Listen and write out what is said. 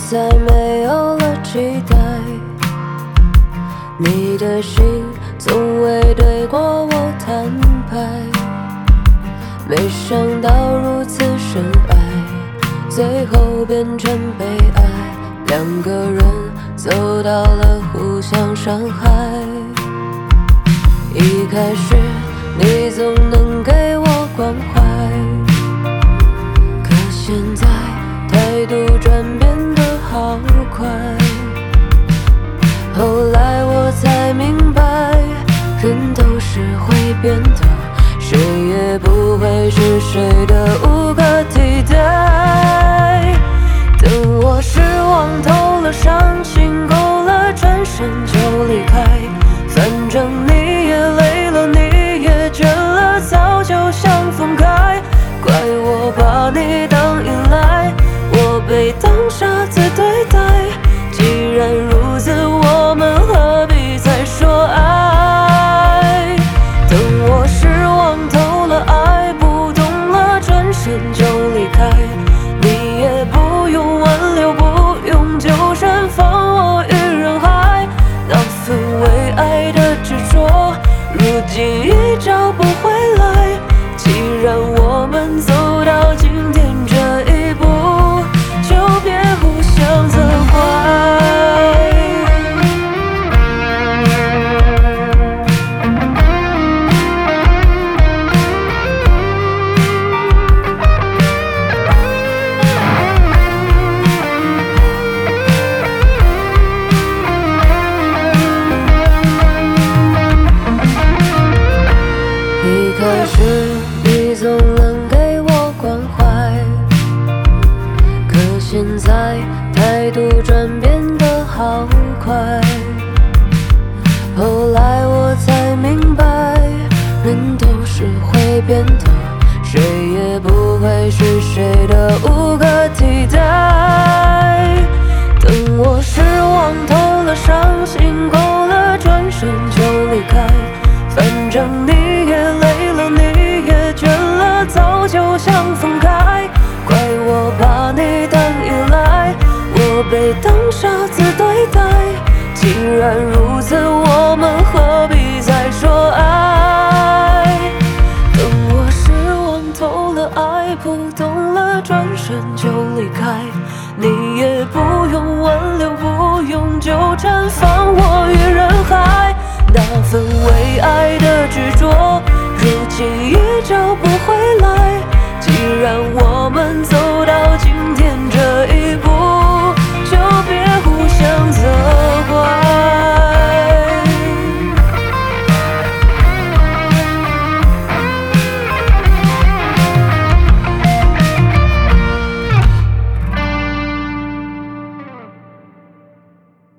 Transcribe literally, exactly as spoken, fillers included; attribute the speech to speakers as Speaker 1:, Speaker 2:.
Speaker 1: 再没有了期待，你的心从未对过我坦白，没想到如此深爱，最后变成悲哀，两个人走到了互相伤害。一开始你总能给我关怀，可现在态度转变得好快。后来我才明白，人都是会变的，谁也不会是谁的无可替代。等我失望透了，伤心够了，转身就离开，反正你也累了，你也倦了，早就想分开。怪我把你当依赖，我被当傻子对待，既然如此，我们何必再说爱？等我失望透了，爱不动了，转身就离开，你也不用挽留，不用纠缠，放我于人海。那份为爱的执着，如今已找不回来。既然我们走到今天这一步，就别互相责怪。一开始你总能给我关怀，可现在态度转变得好快。后来我才明白，人都是会变的，谁也不会是谁的无可替代。等我失望透了，伤心够了，转身就离开，反正你也累了，你也倦了，早就想分开。怪我把你当依赖，我被当傻子对待，既然如此，我